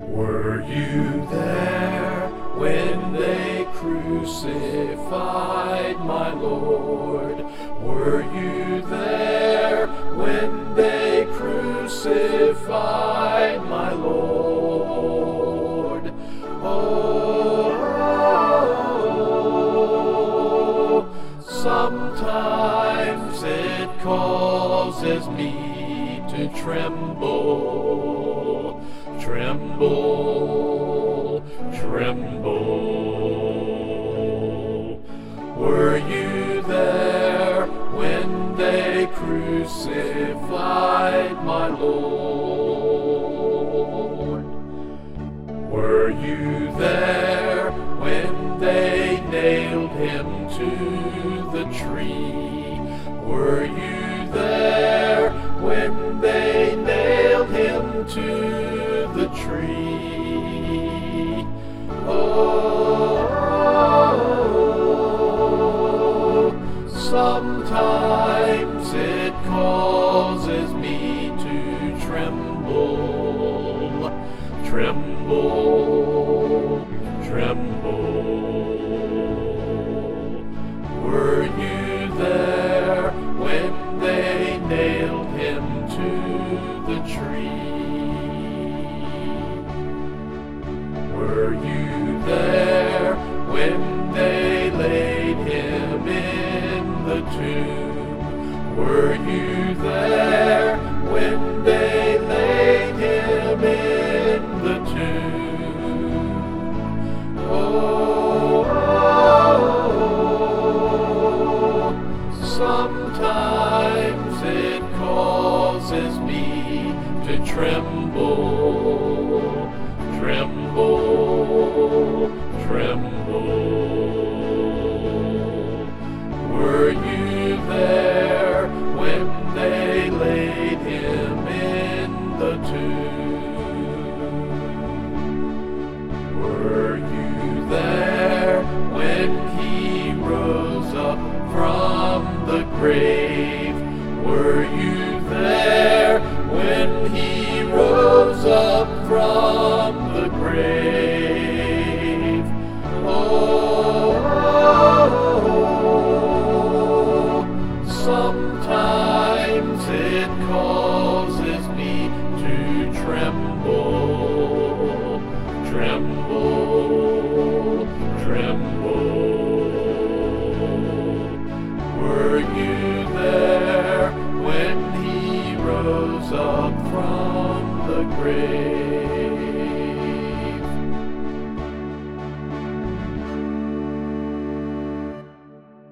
Were you there when they crucified my Lord? Were you there when they crucified my Lord? Oh, sometimes it causes me to tremble. Tremble, tremble. Were you there when they crucified my Lord? Were you there when they nailed him to the tree? Were you there when they nailed him to the tree? Oh, sometimes it causes me to tremble, tremble, tremble. Were you there when they nailed him to the tree? Were you there when they laid him in the tomb? Were you there when they laid him in the tomb? Oh, sometimes it causes me to tremble, tremble, tremble. Were you there when they laid him in the tomb? Were you there when he rose up from the grave? Were you there when he rose up from the grave? Oh, sometimes it causes me to tremble, tremble, tremble. Were you there when he rose up from the grave?